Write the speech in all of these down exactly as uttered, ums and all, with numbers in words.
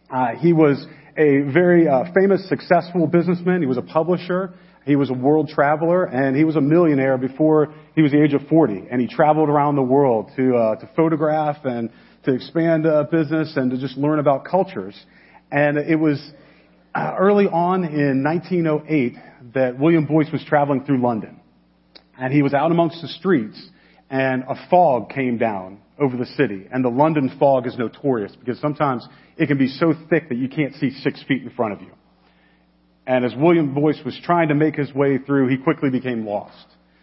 Uh, he was a very uh, famous, successful businessman. He was a publisher. He was a world traveler, and he was a millionaire before he was the age of forty. And he traveled around the world to uh, to photograph and to expand uh, business and to just learn about cultures. And it was uh, early on in nineteen oh eight that William Boyce was traveling through London. And he was out amongst the streets, and a fog came down over the city. And the London fog is notorious because sometimes it can be so thick that you can't see six feet in front of you. And as William Boyce was trying to make his way through, he quickly became lost.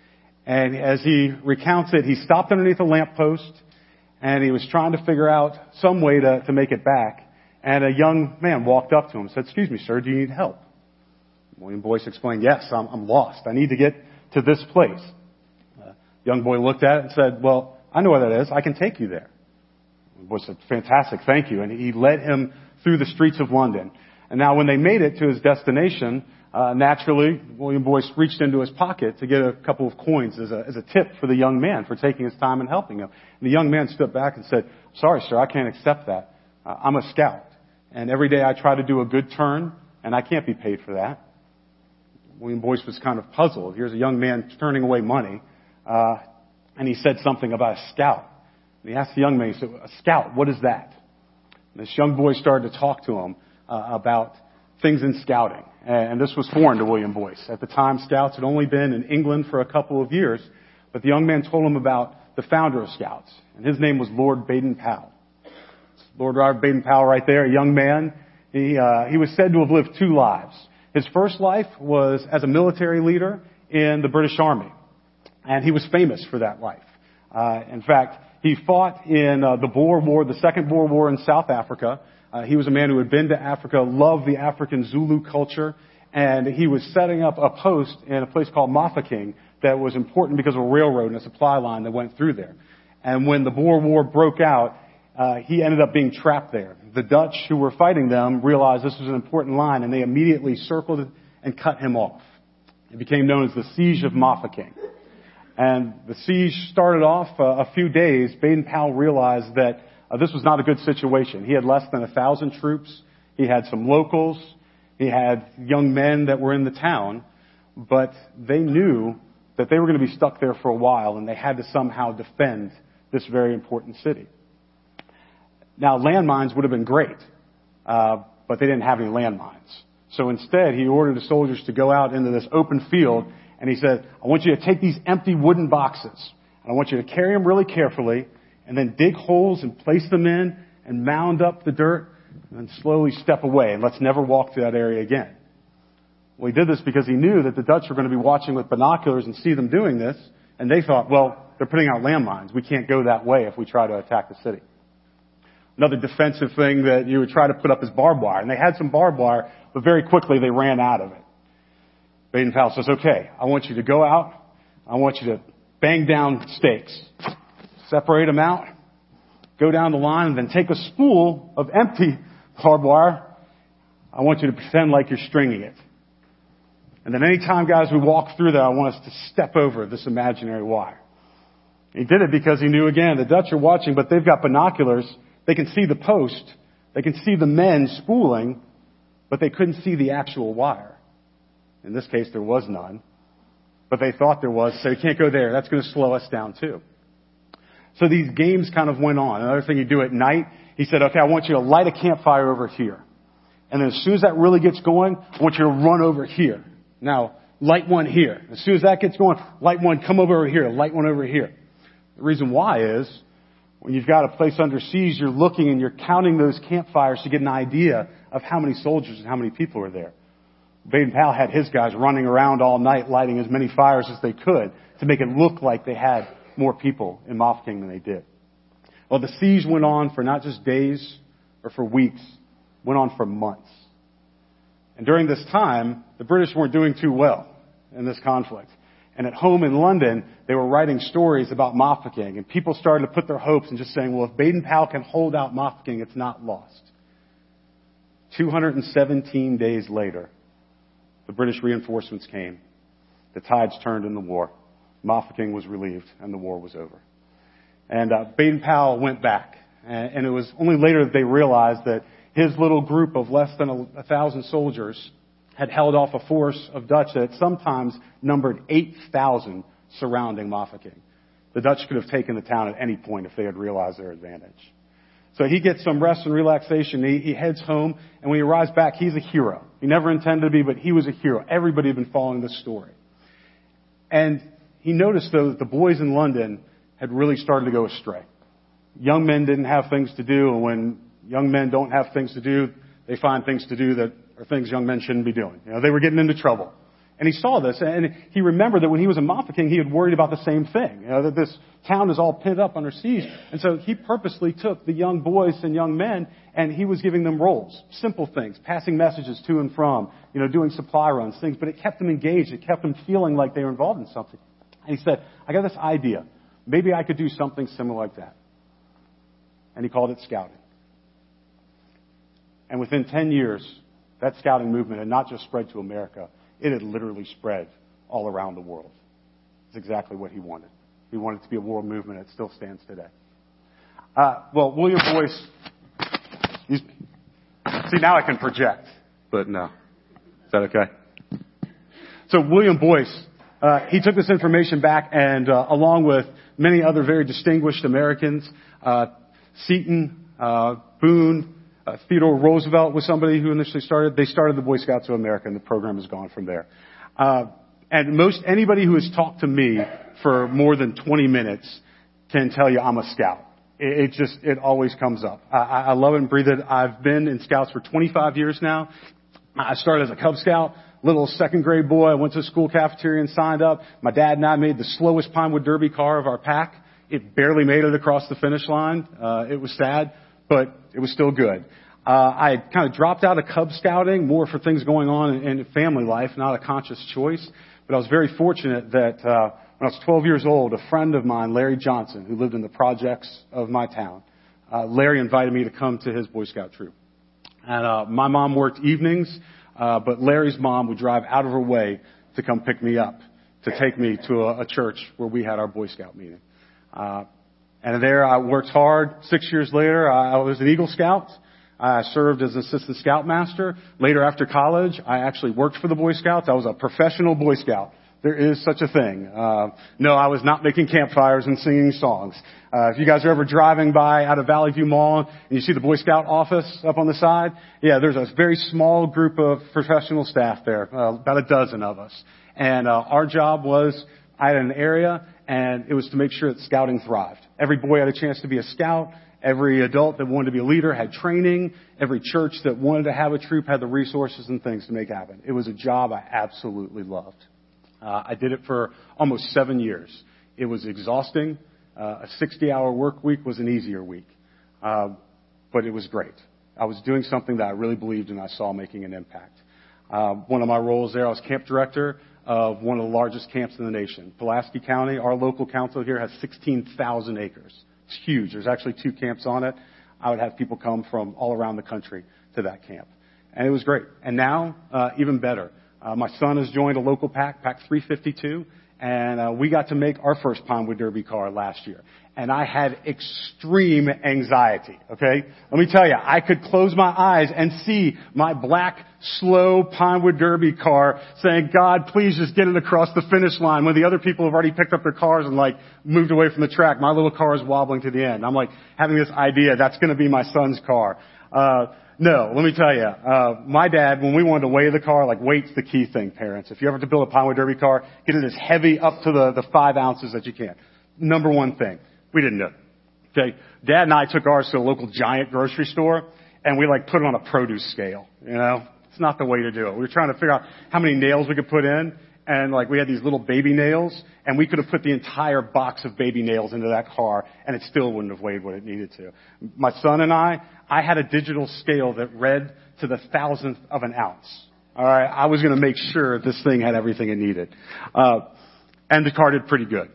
And as he recounts it, he stopped underneath a lamppost, and he was trying to figure out some way to, to make it back. And a young man walked up to him and said, "Excuse me, sir, do you need help?" William Boyce explained, "Yes, I'm, I'm lost. I need to get to this place." Uh, the young boy looked at it and said, "Well, I know where that is. I can take you there." Boyce said, "Fantastic, thank you." And he led him through the streets of London. And now when they made it to his destination, uh, naturally, William Boyce reached into his pocket to get a couple of coins as a, as a tip for the young man for taking his time and helping him. And the young man stood back and said, "Sorry, sir, I can't accept that. Uh, I'm a scout. And every day I try to do a good turn, and I can't be paid for that." William Boyce was kind of puzzled. Here's a young man turning away money, uh, and he said something about a scout. And he asked the young man, he said, "A scout, what is that?" And this young boy started to talk to him uh, about things in scouting. And this was foreign to William Boyce. At the time, Scouts had only been in England for a couple of years, but the young man told him about the founder of Scouts, and his name was Lord Baden-Powell. Lord Robert Baden-Powell right there, a young man. He, uh, he was said to have lived two lives. His first life was as a military leader in the British Army, and he was famous for that life. Uh, in fact, he fought in uh, the Boer War, the Second Boer War in South Africa. Uh, he was a man who had been to Africa, loved the African Zulu culture, and he was setting up a post in a place called Mafeking that was important because of a railroad and a supply line that went through there. And when the Boer War broke out, uh, he ended up being trapped there. The Dutch who were fighting them realized this was an important line, and they immediately circled and cut him off. It became known as the Siege of Mafeking. And the siege started off uh, a few days. Baden-Powell realized that uh, this was not a good situation. He had less than a thousand troops. He had some locals. He had young men that were in the town. But they knew that they were going to be stuck there for a while, and they had to somehow defend this very important city. Now, landmines would have been great, uh, but they didn't have any landmines. So instead, he ordered the soldiers to go out into this open field, and he said, "I want you to take these empty wooden boxes, and I want you to carry them really carefully, and then dig holes and place them in, and mound up the dirt, and then slowly step away, and let's never walk to that area again." Well, he did this because he knew that the Dutch were going to be watching with binoculars and see them doing this, and they thought, well, they're putting out landmines. We can't go that way if we try to attack the city. Another defensive thing that you would try to put up is barbed wire. And they had some barbed wire, but very quickly they ran out of it. Baden-Powell says, "Okay, I want you to go out. I want you to bang down stakes. Separate them out. Go down the line and then take a spool of empty barbed wire. I want you to pretend like you're stringing it. And then anytime, guys, we walk through there, I want us to step over this imaginary wire." He did it because he knew, again, the Dutch are watching, but they've got binoculars. They can see the post. They can see the men spooling, but they couldn't see the actual wire. In this case, there was none. But they thought there was, so you can't go there. That's going to slow us down too. So these games kind of went on. Another thing you do at night, he said, "Okay, I want you to light a campfire over here. And then as soon as that really gets going, I want you to run over here. Now, light one here. As soon as that gets going, light one, come over here, light one over here." The reason why is, when you've got a place under siege, you're looking and you're counting those campfires to get an idea of how many soldiers and how many people are there. Baden-Powell had his guys running around all night lighting as many fires as they could to make it look like they had more people in Mafeking than they did. Well, the siege went on for not just days or for weeks, went on for months. And during this time, the British weren't doing too well in this conflict. And at home in London, they were writing stories about Mafeking, and people started to put their hopes in just saying, well, if Baden-Powell can hold out Mafeking, it's not lost. two hundred seventeen days later, the British reinforcements came. The tides turned in the war. Mafeking was relieved, and the war was over. And uh, Baden-Powell went back. And, and it was only later that they realized that his little group of less than a, a thousand soldiers had held off a force of Dutch that sometimes numbered eight thousand surrounding Mafeking. The Dutch could have taken the town at any point if they had realized their advantage. So he gets some rest and relaxation. He, he heads home, and when he arrives back, he's a hero. He never intended to be, but he was a hero. Everybody had been following this story. And he noticed, though, that the boys in London had really started to go astray. Young men didn't have things to do, and when young men don't have things to do, they find things to do that are things young men shouldn't be doing. You know, they were getting into trouble. And he saw this, and he remembered that when he was in Mafeking, he had worried about the same thing. You know, that this town is all pent up under siege. And so he purposely took the young boys and young men, and he was giving them roles, simple things, passing messages to and from, you know, doing supply runs, things. But it kept them engaged. It kept them feeling like they were involved in something. And he said, I got this idea. Maybe I could do something similar like that. And he called it scouting. And within ten years, that scouting movement had not just spread to America, it had literally spread all around the world. It's exactly what he wanted. He wanted it to be a world movement. It still stands today. Uh, well, William Boyce, excuse me. See, now I can project, but no. Is that okay? So William Boyce, uh, he took this information back and, uh, along with many other very distinguished Americans, uh, Seton, uh, Boone, Uh, Theodore Roosevelt was somebody who initially started. They started the Boy Scouts of America, and the program has gone from there. Uh, and most anybody who has talked to me for more than twenty minutes can tell you I'm a scout. It, it just it always comes up. I, I love it and breathe it. I've been in Scouts for twenty-five years now. I started as a Cub Scout, little second grade boy. I went to the school cafeteria and signed up. My dad and I made the slowest Pinewood Derby car of our pack. It barely made it across the finish line. Uh, it was sad, but it was still good. Uh, I had kind of dropped out of Cub Scouting more for things going on in, in family life, not a conscious choice. But I was very fortunate that uh, when I was twelve years old, a friend of mine, Larry Johnson, who lived in the projects of my town, uh, Larry invited me to come to his Boy Scout troop. And uh, my mom worked evenings, uh, but Larry's mom would drive out of her way to come pick me up, to take me to a, a church where we had our Boy Scout meeting. Uh, And there I worked hard. Six years later, I was an Eagle Scout. I served as an assistant scoutmaster. Later after college, I actually worked for the Boy Scouts. I was a professional Boy Scout. There is such a thing. Uh, no, I was not making campfires and singing songs. Uh, if you guys are ever driving by out of Valley View Mall and you see the Boy Scout office up on the side, yeah, there's a very small group of professional staff there, uh, about a dozen of us. And uh, our job was, I had an area, and it was to make sure that scouting thrived. Every boy had a chance to be a scout. Every adult that wanted to be a leader had training. Every church that wanted to have a troop had the resources and things to make happen. It was a job I absolutely loved. Uh, I did it for almost seven years. It was exhausting. Uh, a sixty-hour work week was an easier week. Uh, but it was great. I was doing something that I really believed in. I saw making an impact. Uh, one of my roles there, I was camp director of one of the largest camps in the nation. Pulaski County, our local council here, has sixteen thousand acres. It's huge. There's actually two camps on it. I would have people come from all around the country to that camp. And it was great. And now, uh, even better. Uh, my son has joined a local pack, Pack three fifty-two, and uh, we got to make our first Pinewood Derby car last year. And I had extreme anxiety, okay? Let me tell you, I could close my eyes and see my black, slow Pinewood Derby car saying, God, please just get it across the finish line, when the other people have already picked up their cars and, like, moved away from the track. My little car is wobbling to the end. I'm, like, having this idea that's going to be my son's car. Uh, no, let me tell you, uh, my dad, when we wanted to weigh the car, like, weight's the key thing, parents. If you ever have to build a Pinewood Derby car, get it as heavy up to the, the five ounces that you can. Number one thing. We didn't do it. Okay. Dad and I took ours to a local giant grocery store, and we, like, put it on a produce scale. You know, it's not the way to do it. We were trying to figure out how many nails we could put in, and, like, we had these little baby nails, and we could have put the entire box of baby nails into that car, and it still wouldn't have weighed what it needed to. My son and I, I had a digital scale that read to the thousandth of an ounce. All right. I was going to make sure this thing had everything it needed. Uh, and the car did pretty good.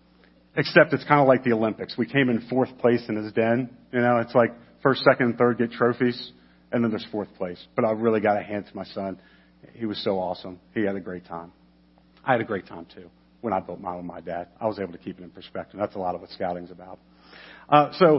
Except it's kind of like the Olympics. We came in fourth place in his den. You know, it's like first, second, and third get trophies, and then there's fourth place. But I really got to hand to my son. He was so awesome. He had a great time. I had a great time, too, when I built mine with my dad. I was able to keep it in perspective. That's a lot of what scouting's about. Uh, so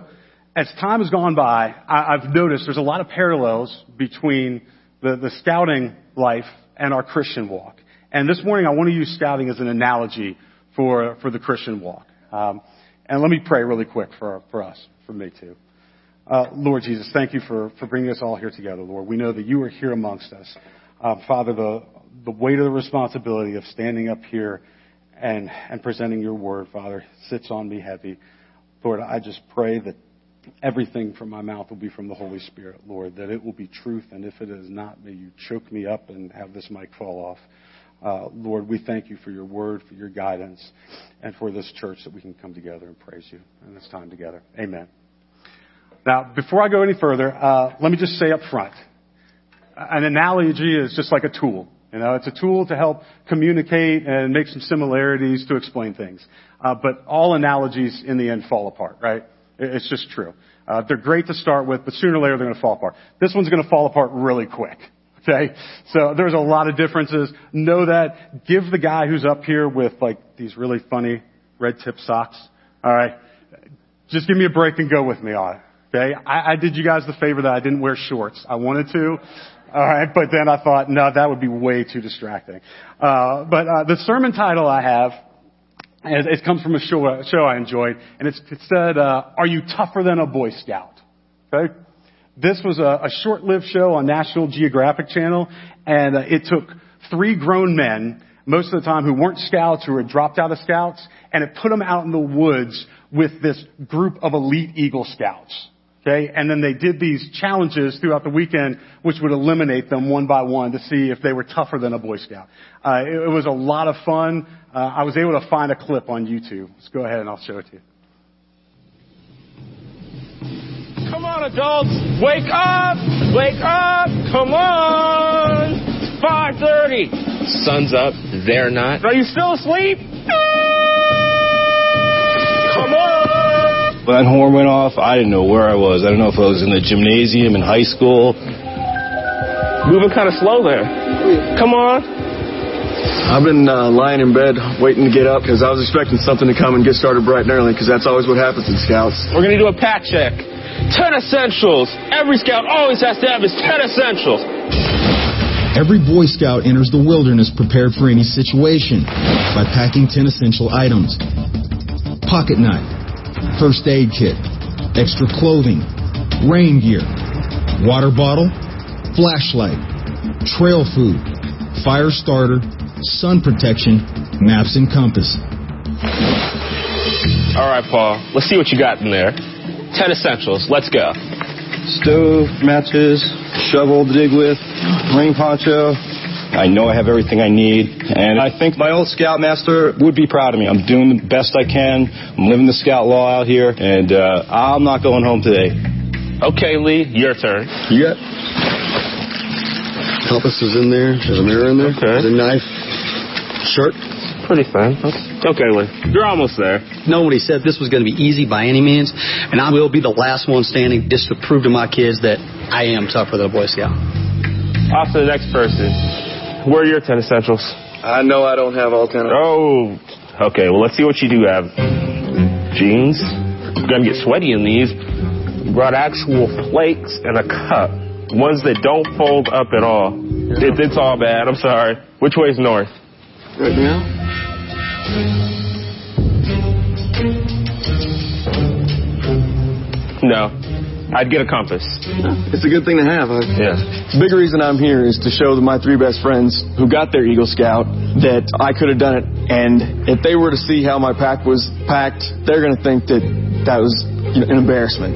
as time has gone by, I, I've noticed there's a lot of parallels between the, the scouting life and our Christian walk. And this morning I want to use scouting as an analogy for, for the Christian walk. Um, and let me pray really quick for, for us, for me too. Uh, Lord Jesus, thank you for, for bringing us all here together, Lord. We know that you are here amongst us. Uh, Father, the, the weight of the responsibility of standing up here and, and presenting your word, Father, sits on me heavy. Lord, I just pray that everything from my mouth will be from the Holy Spirit, Lord, that it will be truth. And if it is not, may you choke me up and have this mic fall off. Uh, Lord, we thank you for your word, for your guidance, and for this church that we can come together and praise you in this time together. Amen. Now, before I go any further, uh, let me just say up front, an analogy is just like a tool. You know, it's a tool to help communicate and make some similarities to explain things. Uh, but all analogies in the end fall apart, right? It's just true. Uh, they're great to start with, but sooner or later they're going to fall apart. This one's going to fall apart really quick. Okay? So there's a lot of differences. Know that. Give the guy who's up here with like these really funny red tip socks. All right? Just give me a break and go with me on it. Okay? I, I did you guys the favor that I didn't wear shorts. I wanted to. All right, but then I thought, no, that would be way too distracting. Uh, but uh, the sermon title I have, it, it comes from a show, a show I enjoyed, and it's, it said, uh, "Are you tougher than a Boy Scout?" Okay, this was a, a short-lived show on National Geographic Channel, and uh, it took three grown men, most of the time who weren't scouts, who had dropped out of scouts, and it put them out in the woods with this group of elite Eagle Scouts. Okay, and then they did these challenges throughout the weekend, which would eliminate them one by one to see if they were tougher than a Boy Scout. Uh, it, it was a lot of fun. Uh, I was able to find a clip on YouTube. Let's go ahead and I'll show it to you. Come on, adults, wake up, wake up, come on. It's five thirty. Sun's up, they're not. Are you still asleep? Come on. When that horn went off, I didn't know where I was. I don't know if I was in the gymnasium in high school. Moving kind of slow there. Come on. I've been uh, lying in bed waiting to get up because I was expecting something to come and get started bright and early because that's always what happens in Scouts. We're going to do a pat check. ten essentials. Every Scout always has to have his ten essentials. Every Boy Scout enters the wilderness prepared for any situation by packing ten essential items. Pocket knife, first aid kit, extra clothing, rain gear, water bottle, flashlight, trail food, fire starter, sun protection, maps and compass. All right, Paul, let's see what you got in there. ten essentials. Let's go. Stove, matches, shovel to dig with, rain poncho. I know I have everything I need, and I think my old Scoutmaster would be proud of me. I'm doing the best I can. I'm living the Scout law out here, and uh, I'm not going home today. Okay, Lee, your turn. You got compass is in there. There's a mirror in there. Okay. There's a knife. Shirt. Pretty thin. Okay, Lee, you're almost there. Nobody said this was going to be easy by any means, and I will be the last one standing just to prove to my kids that I am tougher than a Boy Scout. Off to the next person. Where are your ten essentials? I know I don't have all ten of them. Oh, okay. Well, let's see what you do have. Jeans. You're going to get sweaty in these. You brought actual flakes and a cup. Ones that don't fold up at all. It, it's all bad. I'm sorry. Which way is north? Right now? No. I'd get a compass. It's a good thing to have. I, Yeah. The big reason I'm here is to show my three best friends who got their Eagle Scout that I could have done it. And if they were to see how my pack was packed, they're going to think that that was, you know, an embarrassment.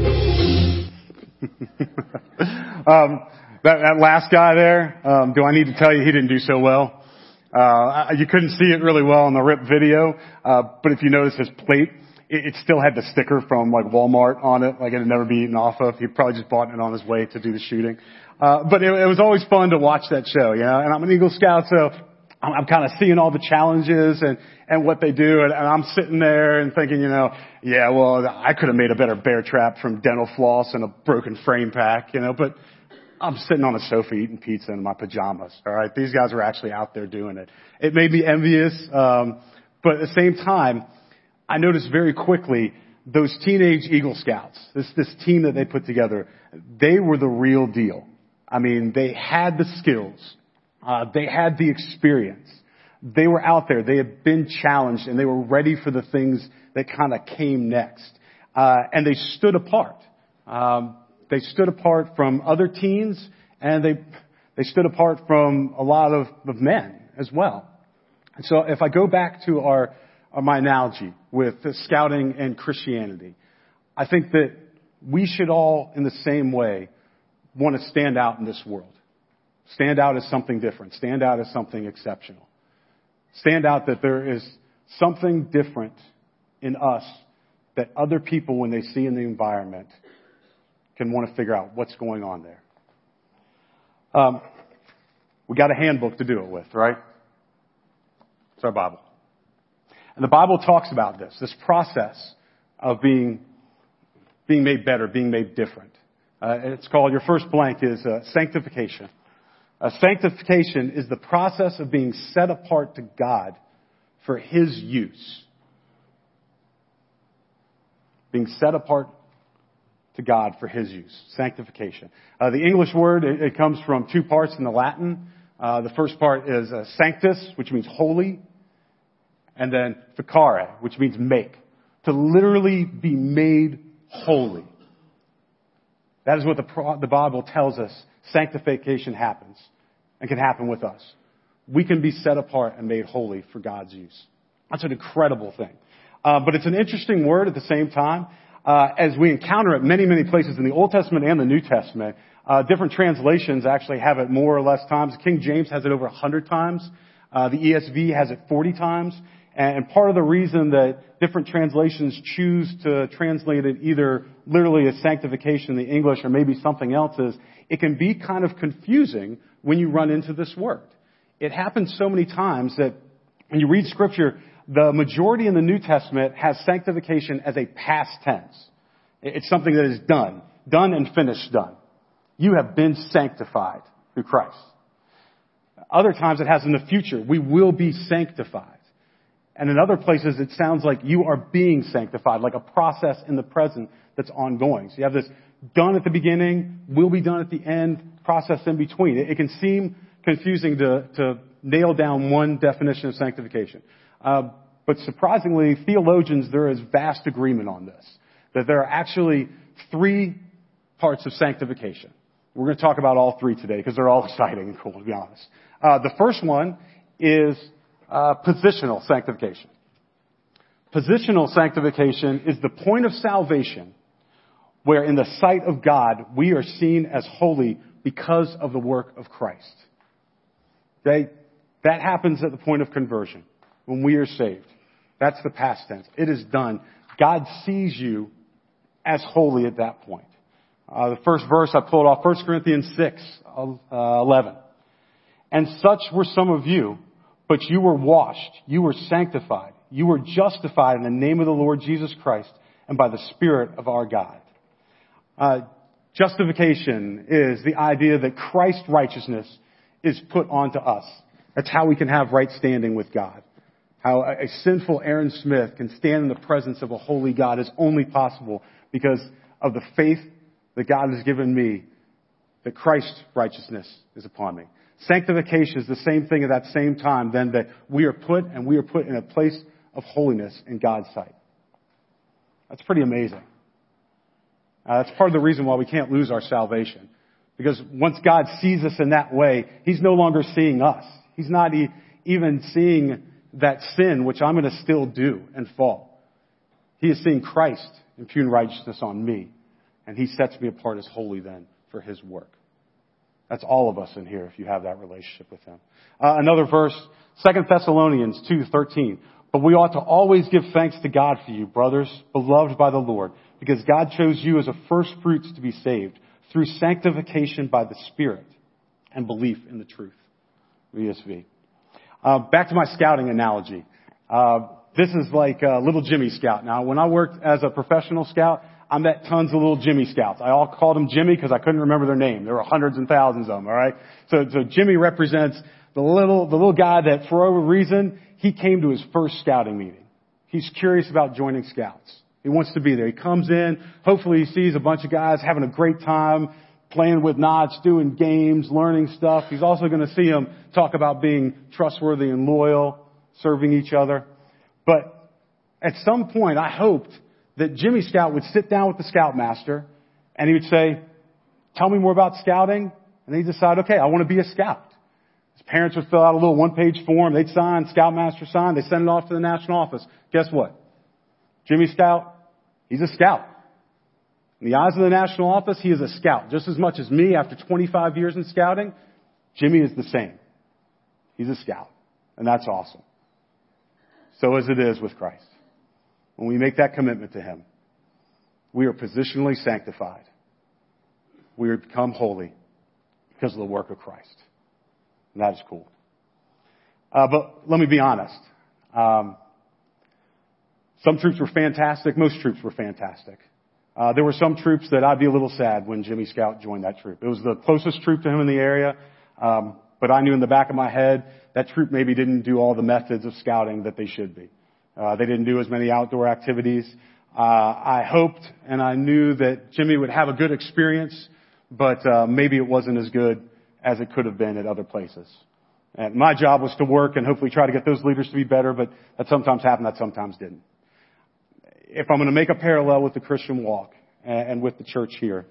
um, that, that last guy there, um, do I need to tell you he didn't do so well? Uh, you couldn't see it really well in the RIP video, uh, but if you notice his plate, it, it still had the sticker from like Walmart on it, like it had never been eaten off of. He probably just bought it on his way to do the shooting. Uh, but it, it was always fun to watch that show, you know, and I'm an Eagle Scout, so I'm, I'm kind of seeing all the challenges and, and what they do, and, and I'm sitting there and thinking, you know, yeah, well, I could have made a better bear trap from dental floss and a broken frame pack, you know, but I'm sitting on a sofa eating pizza in my pajamas, all right? These guys are actually out there doing it. It made me envious, um, but at the same time, I noticed very quickly those teenage Eagle Scouts, this, this team that they put together, they were the real deal. I mean, they had the skills. Uh, they had the experience. They were out there. They had been challenged and they were ready for the things that kind of came next. Uh, and they stood apart. Um, they stood apart from other teens and they, they stood apart from a lot of, of men as well. And so if I go back to our, our my analogy with scouting and Christianity, I think that we should all, in the same way, want to stand out in this world. Stand out as something different. Stand out as something exceptional. Stand out that there is something different in us that other people, when they see in the environment, can want to figure out what's going on there. Um, we got a handbook to do it with, right? It's our Bible. And the Bible talks about this, this process of being, being made better, being made different. Uh, it's called, your first blank is uh, sanctification. Uh, sanctification is the process of being set apart to God for His use. Being set apart to God for His use. Sanctification. Uh, the English word, it, it comes from two parts in the Latin. Uh, the first part is uh, sanctus, which means holy. And then ficare, which means make. To literally be made holy. That is what the, the Bible tells us sanctification happens and can happen with us. We can be set apart and made holy for God's use. That's an incredible thing. Uh, but it's an interesting word at the same time. Uh, as we encounter it many, many places in the Old Testament and the New Testament, uh, different translations actually have it more or less times. King James has it over one hundred times. Uh, the E S V has it forty times. And part of the reason that different translations choose to translate it either literally as sanctification in the English or maybe something else is, it can be kind of confusing when you run into this word. It happens so many times that when you read Scripture, the majority in the New Testament has sanctification as a past tense. It's something that is done. Done and finished done. You have been sanctified through Christ. Other times it has in the future. We will be sanctified. And in other places, it sounds like you are being sanctified, like a process in the present that's ongoing. So you have this done at the beginning, will be done at the end, process in between. It, it can seem confusing to, to nail down one definition of sanctification. Uh, but surprisingly, theologians, there is vast agreement on this, that there are actually three parts of sanctification. We're going to talk about all three today because they're all exciting and cool, to be honest. Uh, the first one is Uh, positional sanctification. Positional sanctification is the point of salvation where in the sight of God we are seen as holy because of the work of Christ. Okay? That happens at the point of conversion when we are saved. That's the past tense. It is done. God sees you as holy at that point. Uh, the first verse I pulled off, First Corinthians six, eleven. And such were some of you, but you were washed, you were sanctified, you were justified in the name of the Lord Jesus Christ and by the Spirit of our God. Uh, justification is the idea that Christ's righteousness is put onto us. That's how we can have right standing with God. How a, a sinful Aaron Smith can stand in the presence of a holy God is only possible because of the faith that God has given me, that Christ's righteousness is upon me. Sanctification is the same thing at that same time, then, that we are put and we are put in a place of holiness in God's sight. That's pretty amazing. Uh, that's part of the reason why we can't lose our salvation. Because once God sees us in that way, He's no longer seeing us. He's not e- even seeing that sin, which I'm going to still do and fall. He is seeing Christ impugn righteousness on me. And He sets me apart as holy then for His work. That's all of us in here if you have that relationship with Him. Uh, another verse, Second Thessalonians two thirteen. But we ought to always give thanks to God for you, brothers, beloved by the Lord, because God chose you as a first fruits to be saved through sanctification by the Spirit and belief in the truth. E S V. Uh, back to my scouting analogy. Uh, this is like uh, little Jimmy Scout. Now, when I worked as a professional scout, I met tons of little Jimmy Scouts. I all called them Jimmy because I couldn't remember their name. There were hundreds and thousands of them, all right? So, so Jimmy represents the little, the little guy that for whatever reason, he came to his first scouting meeting. He's curious about joining Scouts. He wants to be there. He comes in. Hopefully he sees a bunch of guys having a great time, playing with knots, doing games, learning stuff. He's also going to see them talk about being trustworthy and loyal, serving each other. But at some point, I hoped that Jimmy Scout would sit down with the Scoutmaster and he would say, tell me more about scouting. And they'd decide, okay, I want to be a scout. His parents would fill out a little one-page form. They'd sign, Scoutmaster sign. They send it off to the national office. Guess what? Jimmy Scout, he's a scout. In the eyes of the national office, he is a scout. Just as much as me after twenty-five years in scouting, Jimmy is the same. He's a scout. And that's awesome. So as it is with Christ. When we make that commitment to Him, we are positionally sanctified. We are become holy because of the work of Christ. And that is cool. Uh, but let me be honest. Um, some troops were fantastic. Most troops were fantastic. Uh, there were some troops that I'd be a little sad when Jimmy Scout joined that troop. It was the closest troop to him in the area. Um, but I knew in the back of my head that troop maybe didn't do all the methods of scouting that they should be. Uh, they didn't do as many outdoor activities. Uh, I hoped and I knew that Jimmy would have a good experience, but uh, maybe it wasn't as good as it could have been at other places. And my job was to work and hopefully try to get those leaders to be better, but that sometimes happened, that sometimes didn't. If I'm going to make a parallel with the Christian walk and with the church here,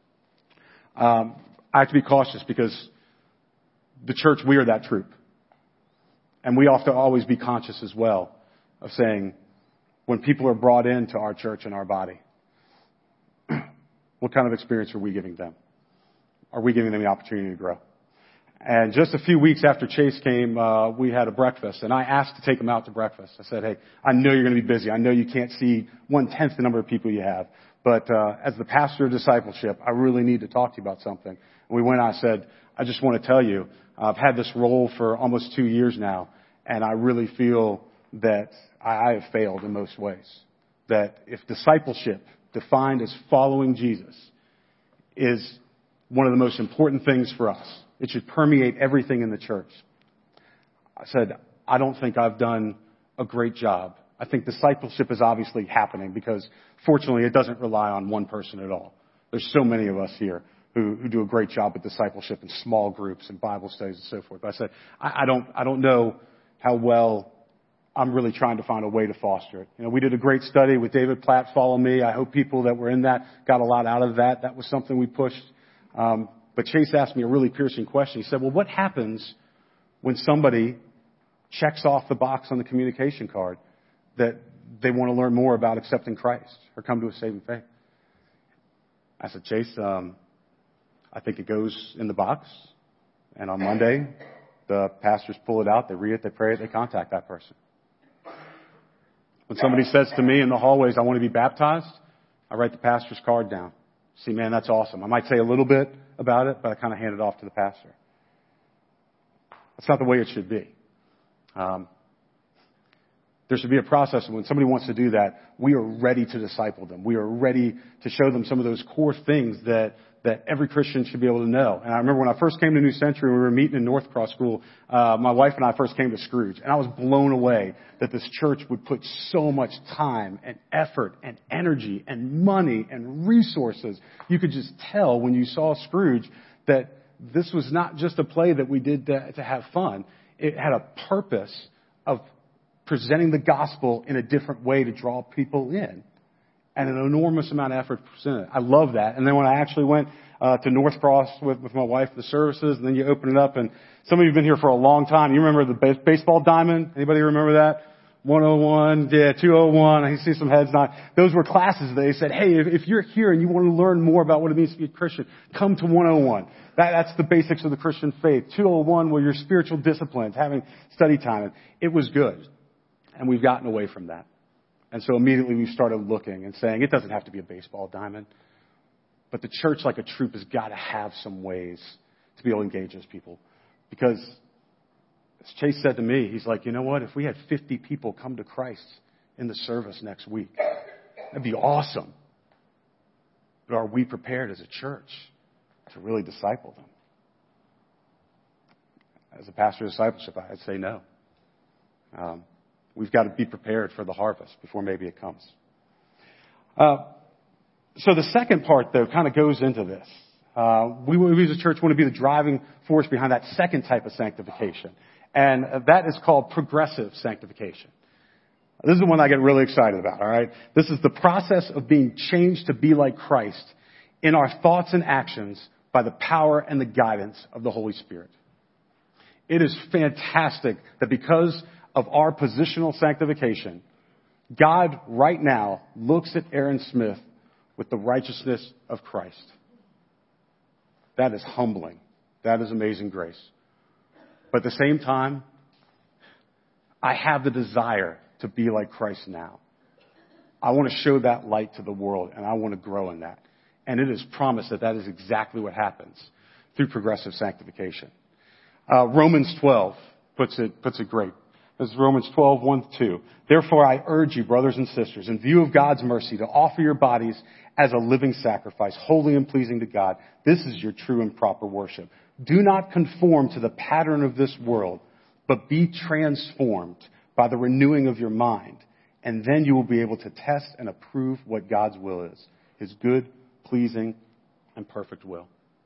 um, I have to be cautious because the church, we are that troop. And we have to always be conscious as well of saying, when people are brought into our church and our body, what kind of experience are we giving them? Are we giving them the opportunity to grow? And just a few weeks after Chase came, uh, we had a breakfast, and I asked to take him out to breakfast. I said, hey, I know you're going to be busy. I know you can't see one-tenth the number of people you have. But uh, as the pastor of discipleship, I really need to talk to you about something. And we went out and I said, I just want to tell you, I've had this role for almost two years now, and I really feel that I have failed in most ways. That if discipleship, defined as following Jesus, is one of the most important things for us, it should permeate everything in the church. I said, I don't think I've done a great job. I think discipleship is obviously happening because, fortunately, it doesn't rely on one person at all. There's so many of us here who, who do a great job with discipleship in small groups and Bible studies and so forth. But I said, I, I don't, I don't know how well I'm really trying to find a way to foster it. You know, we did a great study with David Platt, Follow Me. I hope people that were in that got a lot out of that. That was something we pushed. Um, but Chase asked me a really piercing question. He said, well, what happens when somebody checks off the box on the communication card that they want to learn more about accepting Christ or come to a saving faith? I said, Chase, um, I think it goes in the box. And on Monday, the pastors pull it out, they read it, they pray it, they contact that person. When somebody says to me in the hallways, I want to be baptized, I write the pastor's card down. See, man, that's awesome. I might say a little bit about it, but I kind of hand it off to the pastor. That's not the way it should be. Um, there should be a process, and when somebody wants to do that, we are ready to disciple them. We are ready to show them some of those core things that that every Christian should be able to know. And I remember when I first came to New Century, we were meeting in North Cross School, uh, my wife and I first came to Scrooge, and I was blown away that this church would put so much time and effort and energy and money and resources. You could just tell when you saw Scrooge that this was not just a play that we did to, to have fun. It had a purpose of presenting the gospel in a different way to draw people in. And an enormous amount of effort presented. I love that. And then when I actually went uh, to North Cross with, with my wife, the services, and then you open it up, and some of you have been here for a long time. You remember the base, baseball diamond? Anybody remember that? one oh one, yeah, two oh one. I see some heads nod. Those were classes. They said, hey, if, if you're here and you want to learn more about what it means to be a Christian, come to one oh one. That, that's the basics of the Christian faith. two oh one were your spiritual disciplines, having study time. It was good. And we've gotten away from that. And so immediately we started looking and saying, it doesn't have to be a baseball diamond. But the church, like a troop, has got to have some ways to be able to engage those people. Because, as Chase said to me, he's like, you know what? If we had fifty people come to Christ in the service next week, that'd be awesome. But are we prepared as a church to really disciple them? As a pastor of discipleship, I'd say no. Um, We've got to be prepared for the harvest before maybe it comes. Uh, so the second part, though, kind of goes into this. Uh, we, we as a church want to be the driving force behind that second type of sanctification. And uh, that is called progressive sanctification. This is the one I get really excited about, all right? This is the process of being changed to be like Christ in our thoughts and actions by the power and the guidance of the Holy Spirit. It is fantastic that because of our positional sanctification, God right now looks at Aaron Smith with the righteousness of Christ. That is humbling. That is amazing grace. But at the same time, I have the desire to be like Christ now. I want to show that light to the world, and I want to grow in that. And it is promised that that is exactly what happens through progressive sanctification. Uh, Romans twelve puts it, puts it great. This is Romans twelve, one to two. Therefore, I urge you, brothers and sisters, in view of God's mercy, to offer your bodies as a living sacrifice, holy and pleasing to God. This is your true and proper worship. Do not conform to the pattern of this world, but be transformed by the renewing of your mind. And then you will be able to test and approve what God's will is, his good, pleasing, and perfect will.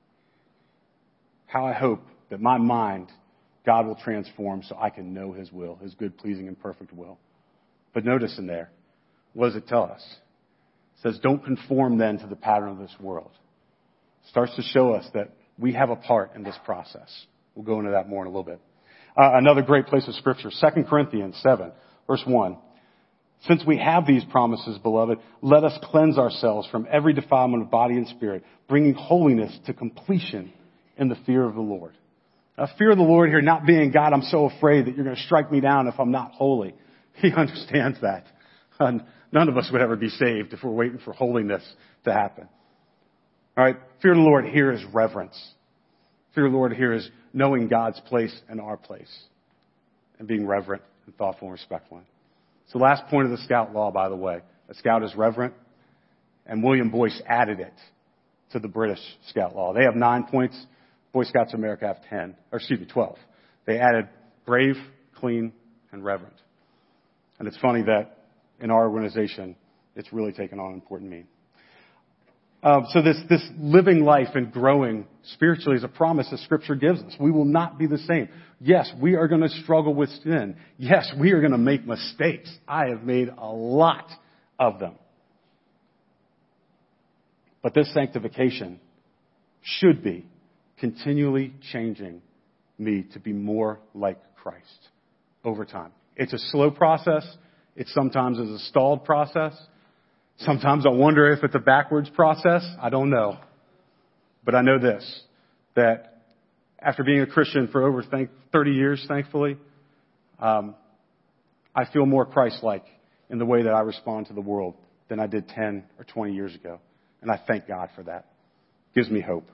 How I hope that my mind, God will transform so I can know his will, his good, pleasing, and perfect will. But notice in there, what does it tell us? It says, don't conform then to the pattern of this world. It starts to show us that we have a part in this process. We'll go into that more in a little bit. Uh, another great place of Scripture, Second Corinthians seven, verse one. Since we have these promises, beloved, let us cleanse ourselves from every defilement of body and spirit, bringing holiness to completion in the fear of the Lord. Now, fear of the Lord here not being, God, I'm so afraid that you're going to strike me down if I'm not holy. He understands that. And none of us would ever be saved if we're waiting for holiness to happen. All right, fear of the Lord here is reverence. Fear of the Lord here is knowing God's place and our place and being reverent and thoughtful and respectful. It's the last point of the Scout Law, by the way. A Scout is reverent, and William Boyce added it to the British Scout Law. They have nine points. Boy Scouts of America have ten, or excuse me, twelve. They added brave, clean, and reverent. And it's funny that in our organization, it's really taken on an important meaning. Uh, so this, this living life and growing spiritually is a promise that Scripture gives us. We will not be the same. Yes, we are going to struggle with sin. Yes, we are going to make mistakes. I have made a lot of them. But this sanctification should be continually changing me to be more like Christ over time. It's a slow process. It sometimes is a stalled process. Sometimes I wonder if it's a backwards process. I don't know. But I know this, that after being a Christian for over thirty years, thankfully, um, I feel more Christ-like in the way that I respond to the world than I did ten or twenty years ago. And I thank God for that. It gives me hope.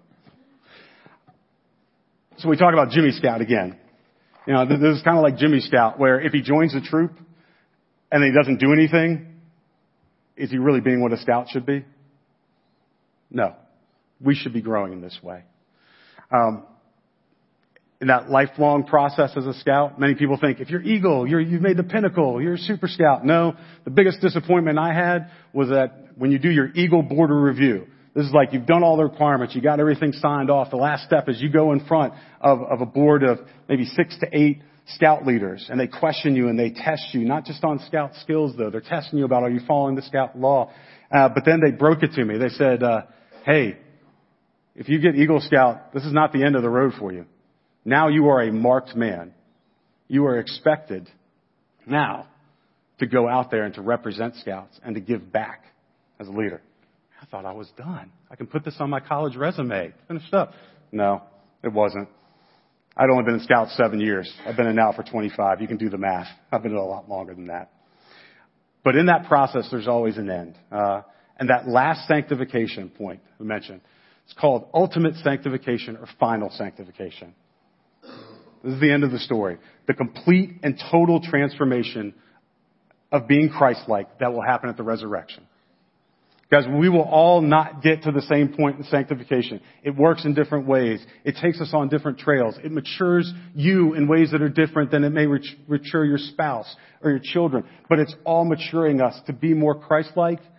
So we talk about Jimmy Scout again. You know, this is kind of like Jimmy Scout, where if he joins the troop and he doesn't do anything, is he really being what a scout should be? No. We should be growing in this way. Um, in that lifelong process as a scout, many people think, if you're Eagle, you're, you've made the pinnacle, you're a super scout. No, the biggest disappointment I had was that when you do your Eagle border review, this is like you've done all the requirements, you got everything signed off. The last step is you go in front of, of a board of maybe six to eight scout leaders, and they question you and they test you, not just on scout skills though. They're testing you about, are you following the scout law? Uh, but then they broke it to me. They said, uh, hey, if you get Eagle Scout, this is not the end of the road for you. Now you are a marked man. You are expected now to go out there and to represent scouts and to give back as a leader. I thought I was done. I can put this on my college resume. Finished up. No, it wasn't. I'd only been in Scouts seven years. I've been in now for twenty-five. You can do the math. I've been in a lot longer than that. But in that process, there's always an end. Uh, and that last sanctification point we mentioned, it's called ultimate sanctification or final sanctification. This is the end of the story. The complete and total transformation of being Christ-like that will happen at the resurrection. Guys, we will all not get to the same point in sanctification. It works in different ways. It takes us on different trails. It matures you in ways that are different than it may mature your spouse or your children. But it's all maturing us to be more Christ-like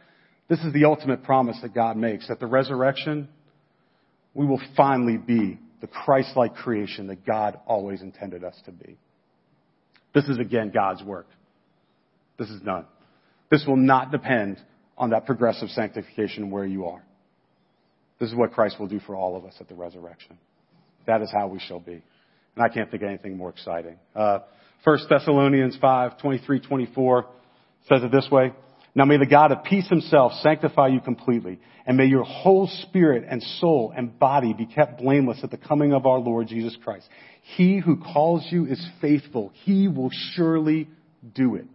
This is the ultimate promise that God makes. At the resurrection, we will finally be the Christ-like creation that God always intended us to be. This is, again, God's work. This is none. This will not depend on that progressive sanctification where you are. This is what Christ will do for all of us at the resurrection. That is how we shall be. And I can't think of anything more exciting. Uh, First Thessalonians five, twenty-three, twenty-four says it this way. Now may the God of peace himself sanctify you completely, and may your whole spirit and soul and body be kept blameless at the coming of our Lord Jesus Christ. He who calls you is faithful. He will surely do it.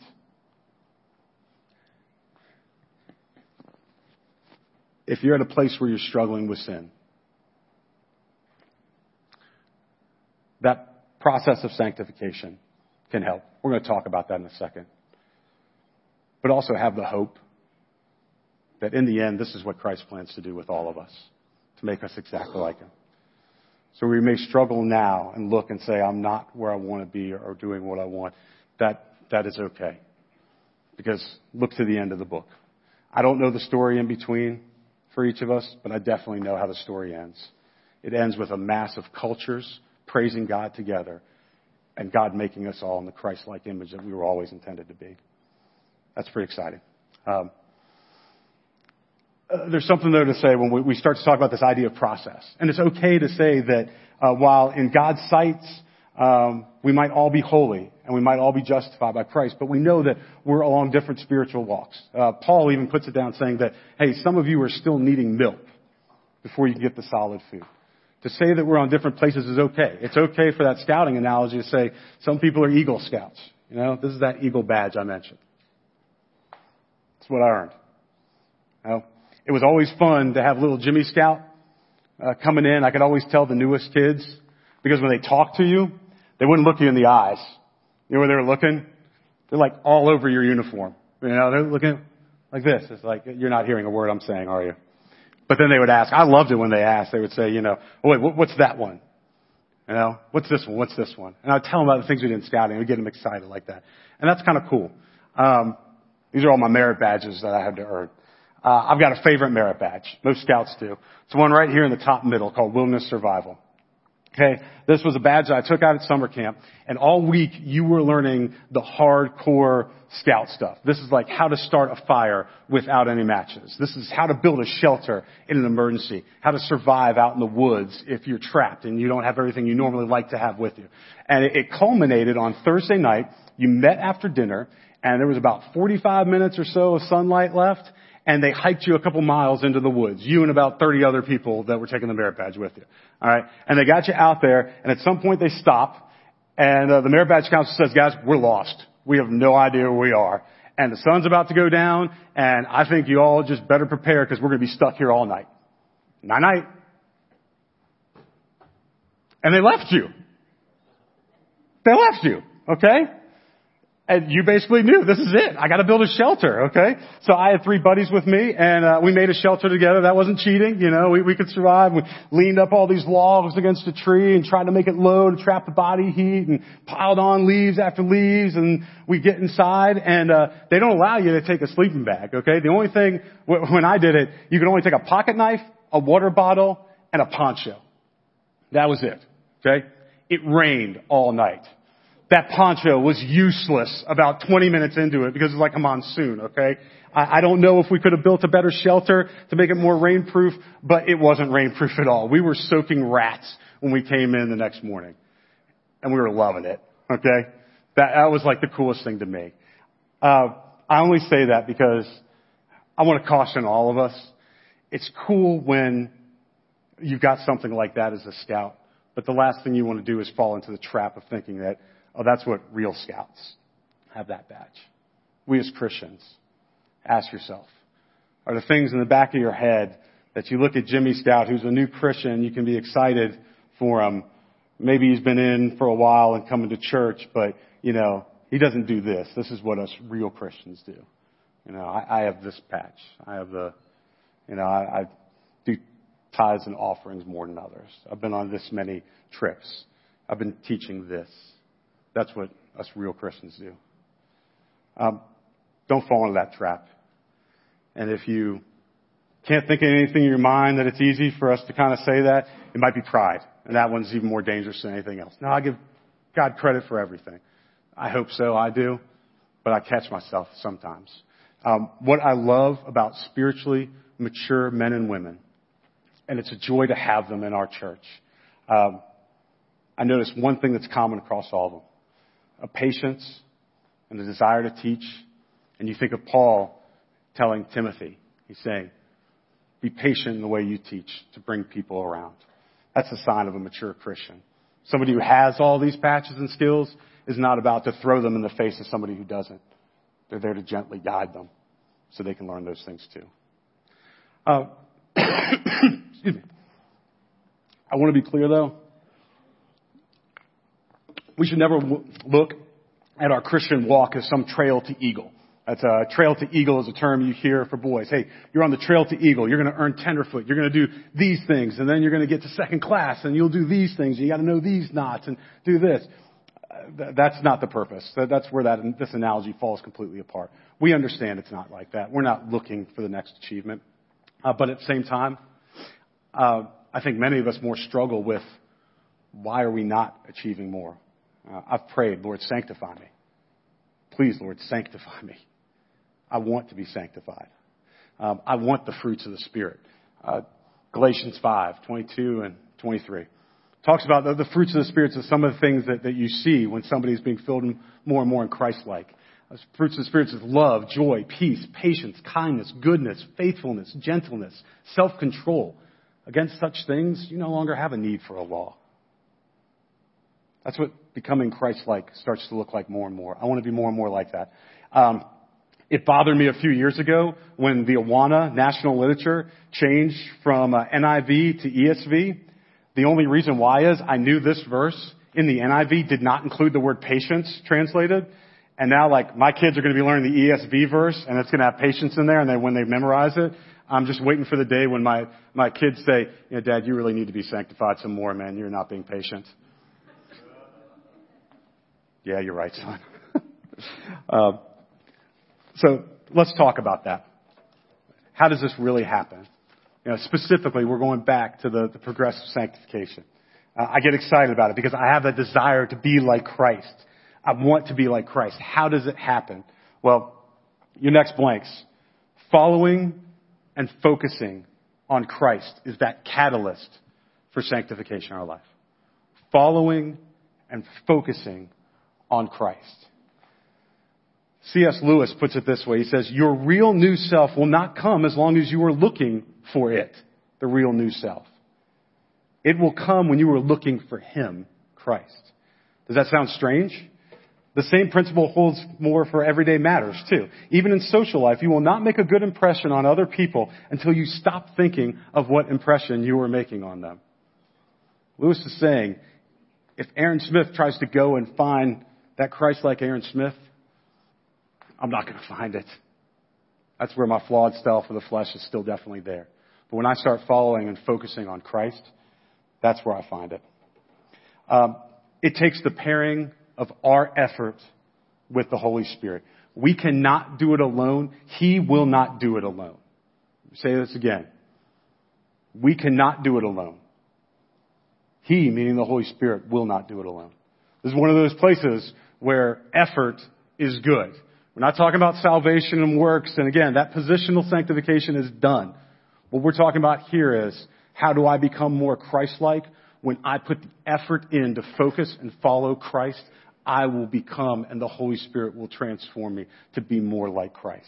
If you're at a place where you're struggling with sin, that process of sanctification can help. We're going to talk about that in a second. But also have the hope that in the end, this is what Christ plans to do with all of us, to make us exactly like him. So we may struggle now and look and say, I'm not where I want to be or doing what I want. That, that is okay. Because look to the end of the book. I don't know the story in between for each of us, but I definitely know how the story ends. It ends with a mass of cultures praising God together and God making us all in the Christ-like image that we were always intended to be. That's pretty exciting. Um, uh, there's something there to say when we, we start to talk about this idea of process. And it's okay to say that uh, while in God's sights um, we might all be holy and we might all be justified by Christ, but we know that we're along different spiritual walks. Uh, Paul even puts it down saying that, hey, some of you are still needing milk before you can get the solid food. To say that we're on different places is okay. It's okay for that scouting analogy to say some people are Eagle Scouts. You know, this is that Eagle badge I mentioned. It's what I earned. You know, it was always fun to have little Jimmy Scout uh, coming in. I could always tell the newest kids because when they talked to you, they wouldn't look you in the eyes. You know where they were looking? They're like all over your uniform. You know, they're looking like this. It's like, you're not hearing a word I'm saying, are you? But then they would ask. I loved it when they asked. They would say, you know, oh, wait, what's that one? You know, what's this one? What's this one? And I'd tell them about the things we did in scouting. It would get them excited like that. And that's kind of cool. Um, These are all my merit badges that I had to earn. Uh, I've got a favorite merit badge. Most scouts do. It's one right here in the top middle called Wilderness Survival. Okay, this was a badge that I took out at summer camp, and all week you were learning the hardcore scout stuff. This is like how to start a fire without any matches. This is how to build a shelter in an emergency, how to survive out in the woods if you're trapped and you don't have everything you normally like to have with you. And it, it culminated on Thursday night. You met after dinner, and there was about forty-five minutes or so of sunlight left, and they hiked you a couple miles into the woods, you and about thirty other people that were taking the merit badge with you. All right? And they got you out there, and at some point they stop, and uh, the merit badge council says, guys, we're lost. We have no idea where we are. And the sun's about to go down, and I think you all just better prepare because we're going to be stuck here all night. Night-night. And they left you. They left you, okay? And you basically knew, this is it. I got to build a shelter, okay? So I had three buddies with me, and uh, we made a shelter together. That wasn't cheating, you know. We, we could survive. We leaned up all these logs against a tree and tried to make it low to trap the body heat, and piled on leaves after leaves, and we get inside, and uh, they don't allow you to take a sleeping bag, okay? The only thing, when I did it, you could only take a pocket knife, a water bottle, and a poncho. That was it, okay? It rained all night. That poncho was useless about twenty minutes into it because it was like a monsoon, okay? I, I don't know if we could have built a better shelter to make it more rainproof, but it wasn't rainproof at all. We were soaking rats when we came in the next morning. And we were loving it, okay? That, that was like the coolest thing to me. Uh, I only say that because I want to caution all of us. It's cool when you've got something like that as a scout, but the last thing you want to do is fall into the trap of thinking that, oh, that's what real scouts have, that badge. We as Christians, ask yourself, are the things in the back of your head that you look at Jimmy Scout, who's a new Christian, you can be excited for him. Maybe he's been in for a while and coming to church, but, you know, he doesn't do this. This is what us real Christians do. You know, I, I have this patch. I have the, you know, I, I do tithes and offerings more than others. I've been on this many trips. I've been teaching this. That's what us real Christians do. Um, don't fall into that trap. And if you can't think of anything in your mind that it's easy for us to kind of say that, it might be pride. And that one's even more dangerous than anything else. Now, I give God credit for everything. I hope so, I do. But I catch myself sometimes. Um, what I love about spiritually mature men and women, and it's a joy to have them in our church, um, I notice one thing that's common across all of them. A patience and a desire to teach. And you think of Paul telling Timothy, he's saying, be patient in the way you teach to bring people around. That's a sign of a mature Christian. Somebody who has all these patches and skills is not about to throw them in the face of somebody who doesn't. They're there to gently guide them so they can learn those things too. Uh, excuse me. I want to be clear though. We should never w- look at our Christian walk as some trail to eagle. That's a trail to eagle is a term you hear for boys. Hey, you're on the trail to eagle. You're going to earn tenderfoot. You're going to do these things, and then you're going to get to second class, and you'll do these things. You got to know these knots and do this. Uh, that's not the purpose. That, that's where that this analogy falls completely apart. We understand it's not like that. We're not looking for the next achievement, uh, but at the same time, uh, I think many of us more struggle with why are we not achieving more? Uh, I've prayed, Lord, sanctify me. Please, Lord, sanctify me. I want to be sanctified. Um, I want the fruits of the Spirit. Uh, Galatians five, twenty-two and twenty-three. Talks about the, the fruits of the Spirit as some of the things that, that you see when somebody is being filled more and more in Christ-like. Uh, fruits of the Spirit is love, joy, peace, patience, kindness, goodness, faithfulness, gentleness, self-control. Against such things, you no longer have a need for a law. That's what becoming Christ-like starts to look like more and more. I want to be more and more like that. Um, it bothered me a few years ago when the Awana National Literature changed from uh, N I V to E S V. The only reason why is I knew this verse in the N I V did not include the word patience translated. And now, like, my kids are going to be learning the E S V verse, and it's going to have patience in there, and then when they memorize it, I'm just waiting for the day when my, my kids say, you know, Dad, you really need to be sanctified some more, man. You're not being patient. Yeah, you're right, son. uh, so let's talk about that. How does this really happen? You know, specifically, we're going back to the, the progressive sanctification. Uh, I get excited about it because I have that desire to be like Christ. I want to be like Christ. How does it happen? Well, your next blanks. Following and focusing on Christ is that catalyst for sanctification in our life. Following and focusing on Christ. C S Lewis puts it this way. He says, your real new self will not come as long as you are looking for it, the real new self. It will come when you are looking for Him, Christ. Does that sound strange? The same principle holds more for everyday matters, too. Even in social life, you will not make a good impression on other people until you stop thinking of what impression you are making on them. Lewis is saying, if Aaron Smith tries to go and find that Christ-like Aaron Smith, I'm not going to find it. That's where my flawed self of the flesh is still definitely there. But when I start following and focusing on Christ, that's where I find it. Um, it takes the pairing of our effort with the Holy Spirit. We cannot do it alone. He will not do it alone. Say this again. We cannot do it alone. He, meaning the Holy Spirit, will not do it alone. This is one of those places where effort is good. We're not talking about salvation and works. And again, that positional sanctification is done. What we're talking about here is, how do I become more Christ-like? When I put the effort in to focus and follow Christ, I will become, and the Holy Spirit will transform me to be more like Christ.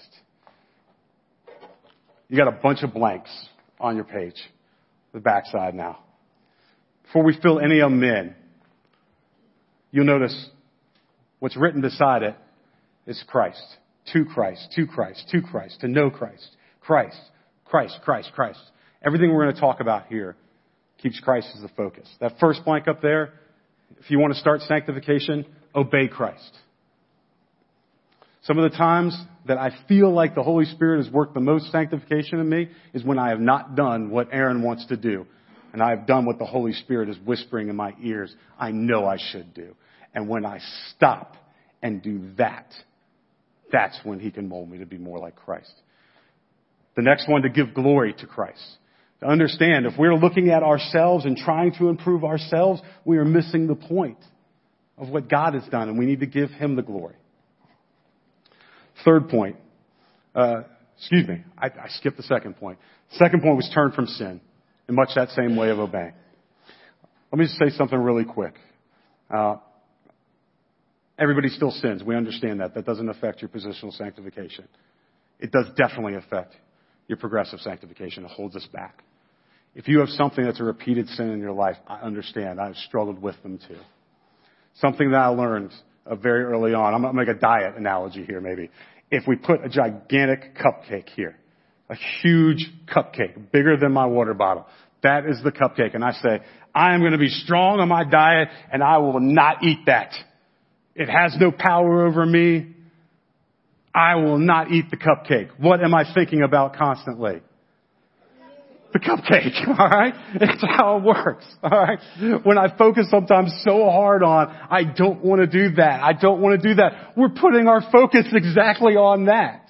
You got a bunch of blanks on your page, the backside now. Before we fill any of them in, you'll notice what's written beside it is Christ. To Christ, to Christ, to Christ, to know Christ. Christ, Christ, Christ, Christ. Everything we're going to talk about here keeps Christ as the focus. That first blank up there, if you want to start sanctification, obey Christ. Some of the times that I feel like the Holy Spirit has worked the most sanctification in me is when I have not done what Aaron wants to do. And I have done what the Holy Spirit is whispering in my ears I know I should do. And when I stop and do that, that's when He can mold me to be more like Christ. The next one, to give glory to Christ. To understand, if we're looking at ourselves and trying to improve ourselves, we are missing the point of what God has done, and we need to give Him the glory. Third point, uh, excuse me, I, I skipped the second point. Second point was turn from sin in much that same way of obeying. Let me just say something really quick. Uh, everybody still sins. We understand that. That doesn't affect your positional sanctification. It does definitely affect your progressive sanctification. It holds us back. If you have something that's a repeated sin in your life, I understand. I've struggled with them too. Something that I learned uh, very early on. I'm going to make a diet analogy here maybe. If we put a gigantic cupcake here, a huge cupcake, bigger than my water bottle, that is the cupcake. And I say, I am going to be strong on my diet and I will not eat that. It has no power over me. I will not eat the cupcake. What am I thinking about constantly? The cupcake, all right? It's how it works, all right? When I focus sometimes so hard on, I don't want to do that. I don't want to do that. We're putting our focus exactly on that.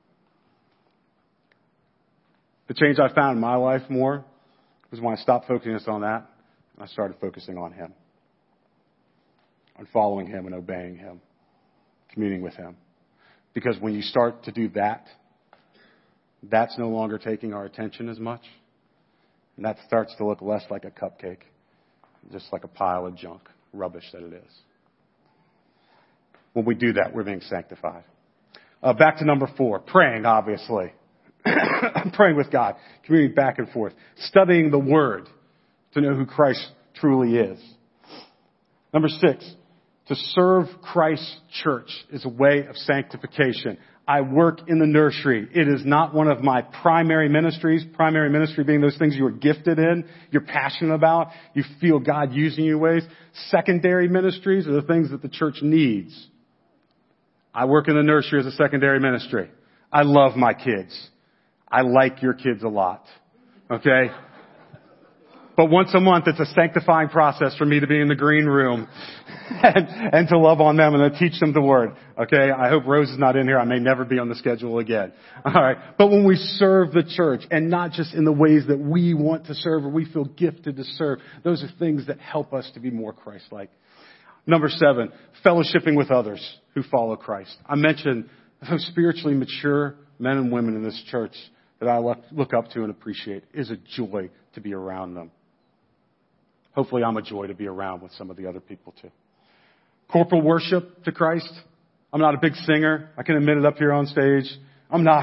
The change I found in my life more was when I stopped focusing on that and I started focusing on Him. On following Him and obeying Him. Communing with Him. Because when you start to do that, that's no longer taking our attention as much. And that starts to look less like a cupcake, just like a pile of junk, rubbish that it is. When we do that, we're being sanctified. Uh, back to number four, praying, obviously. Praying with God, communing back and forth, studying the Word to know who Christ truly is. Number six, to serve Christ's church is a way of sanctification. I work in the nursery. It is not one of my primary ministries. Primary ministry being those things you are gifted in, you're passionate about, you feel God using you in ways. Secondary ministries are the things that the church needs. I work in the nursery as a secondary ministry. I love my kids. I like your kids a lot. Okay? But once a month, it's a sanctifying process for me to be in the green room and, and to love on them and to teach them the Word. Okay? I hope Rose is not in here. I may never be on the schedule again. All right. But when we serve the church, and not just in the ways that we want to serve or we feel gifted to serve, those are things that help us to be more Christ-like. Number seven, fellowshipping with others who follow Christ. I mentioned those spiritually mature men and women in this church that I look up to and appreciate. It is a joy to be around them. Hopefully I'm a joy to be around with some of the other people too. Corporal worship to Christ. I'm not a big singer. I can admit it up here on stage. I'm not.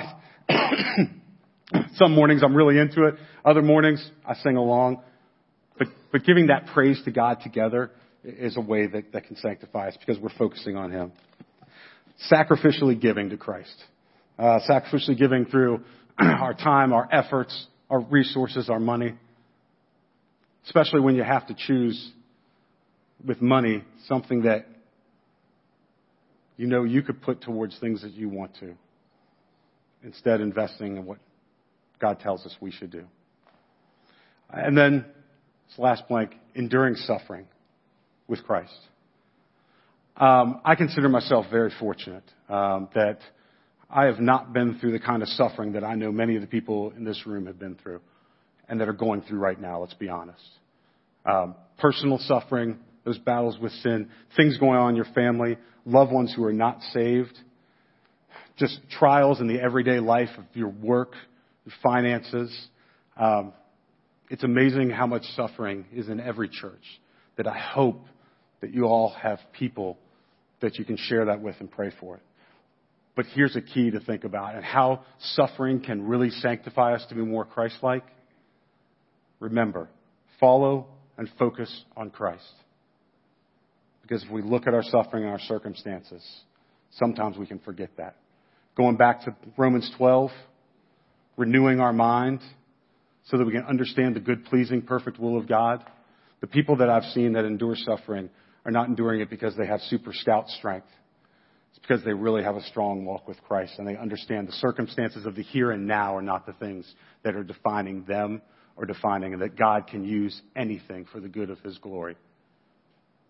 Some mornings I'm really into it. Other mornings I sing along. But, but giving that praise to God together is a way that, that can sanctify us because we're focusing on Him. Sacrificially giving to Christ. Uh, sacrificially giving through our time, our efforts, our resources, our money. Especially when you have to choose with money something that you know you could put towards things that you want to. Instead investing in what God tells us we should do. And then, this last blank, enduring suffering with Christ. Um, I consider myself very fortunate um, that I have not been through the kind of suffering that I know many of the people in this room have been through and that are going through right now, let's be honest. Um, personal suffering, those battles with sin, things going on in your family, loved ones who are not saved, just trials in the everyday life of your work, your finances. Um, it's amazing how much suffering is in every church, that I hope that you all have people that you can share that with and pray for it. But here's a key to think about and how suffering can really sanctify us to be more Christ-like. Remember, follow and focus on Christ. Because if we look at our suffering and our circumstances, sometimes we can forget that. Going back to Romans twelve, renewing our mind so that we can understand the good, pleasing, perfect will of God. The people that I've seen that endure suffering are not enduring it because they have super scout strength. It's because they really have a strong walk with Christ and they understand the circumstances of the here and now are not the things that are defining them or defining, and that God can use anything for the good of His glory.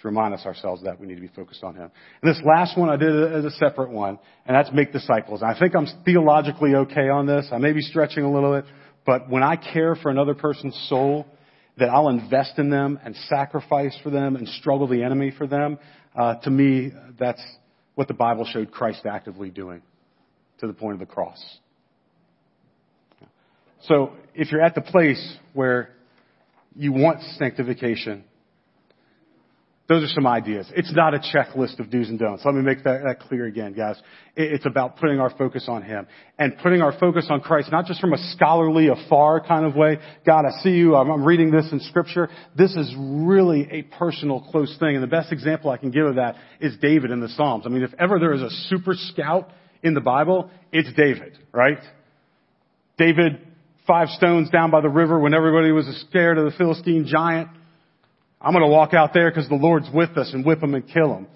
to remind us ourselves that we need to be focused on Him. And this last one I did as a separate one, and that's make disciples. And I think I'm theologically okay on this. I may be stretching a little bit, but when I care for another person's soul, that I'll invest in them and sacrifice for them and struggle the enemy for them, uh, to me, that's what the Bible showed Christ actively doing to the point of the cross. So if you're at the place where you want sanctification, those are some ideas. It's not a checklist of do's and don'ts. Let me make that, that clear again, guys. It's about putting our focus on Him and putting our focus on Christ, not just from a scholarly, afar kind of way. God, I see you. I'm, I'm reading this in Scripture. This is really a personal, close thing. And the best example I can give of that is David in the Psalms. I mean, if ever there is a super scout in the Bible, it's David, right? David, five stones down by the river when everybody was scared of the Philistine giant. I'm going to walk out there because the Lord's with us and whip him and kill him.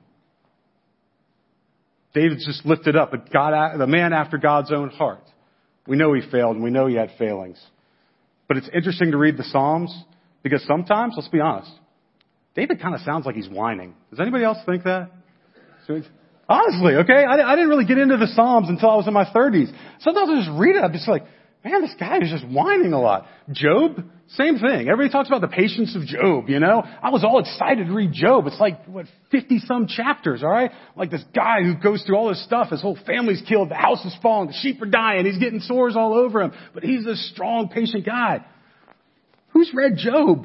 David's just lifted up, but God, the man after God's own heart. We know he failed and we know he had failings. But it's interesting to read the Psalms because sometimes, let's be honest, David kind of sounds like he's whining. Does anybody else think that? Honestly, okay? I, I didn't really get into the Psalms until I was in my thirties. Sometimes I just read it, I'm just like, man, this guy is just whining a lot. Job, same thing. Everybody talks about the patience of Job, you know? I was all excited to read Job. It's like, what, fifty-some chapters, all right? Like this guy who goes through all this stuff. His whole family's killed. The house is falling. The sheep are dying. He's getting sores all over him. But he's a strong, patient guy. Who's read Job?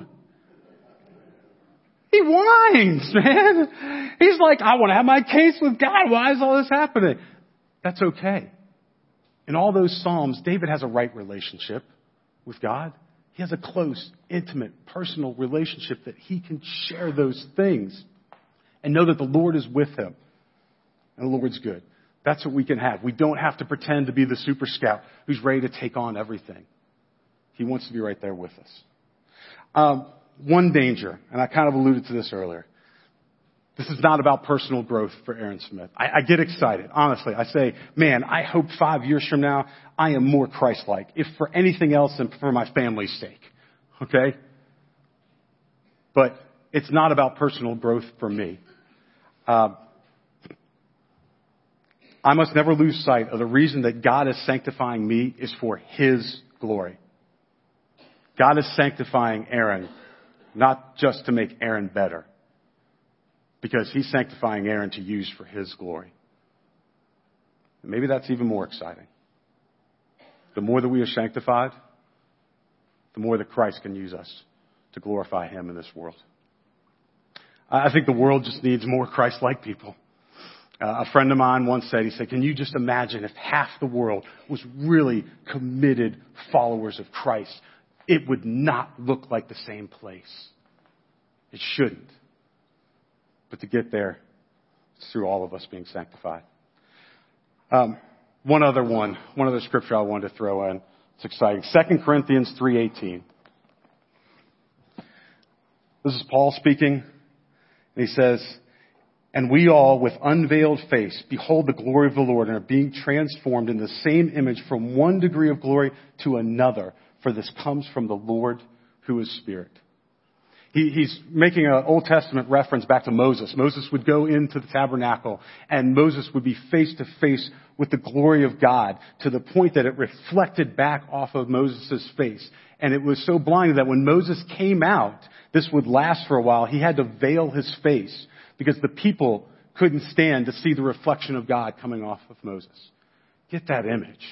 He whines, man. He's like, I want to have my case with God. Why is all this happening? That's okay. In all those Psalms, David has a right relationship with God. He has a close, intimate, personal relationship that he can share those things and know that the Lord is with him and the Lord's good. That's what we can have. We don't have to pretend to be the super scout who's ready to take on everything. He wants to be right there with us. Um, one danger, and I kind of alluded to this earlier. This is not about personal growth for Aaron Smith. I, I get excited. Honestly, I say, man, I hope five years from now I am more Christ-like, if for anything else than for my family's sake. Okay? But it's not about personal growth for me. Um, I must never lose sight of the reason that God is sanctifying me is for His glory. God is sanctifying Aaron, not just to make Aaron better. Because He's sanctifying Aaron to use for His glory. And maybe that's even more exciting. The more that we are sanctified, the more that Christ can use us to glorify Him in this world. I think the world just needs more Christ-like people. Uh, a friend of mine once said, he said, can you just imagine if half the world was really committed followers of Christ? It would not look like the same place. It shouldn't. But to get there, it's through all of us being sanctified. Um, one other one, one other scripture I wanted to throw in. It's exciting. Second Corinthians three eighteen. This is Paul speaking. And he says, and we all with unveiled face behold the glory of the Lord and are being transformed in the same image from one degree of glory to another. For this comes from the Lord who is Spirit. He, he's making an Old Testament reference back to Moses. Moses would go into the tabernacle and Moses would be face to face with the glory of God to the point that it reflected back off of Moses' face. And it was so blinding that when Moses came out, this would last for a while. He had to veil his face because the people couldn't stand to see the reflection of God coming off of Moses. Get that image.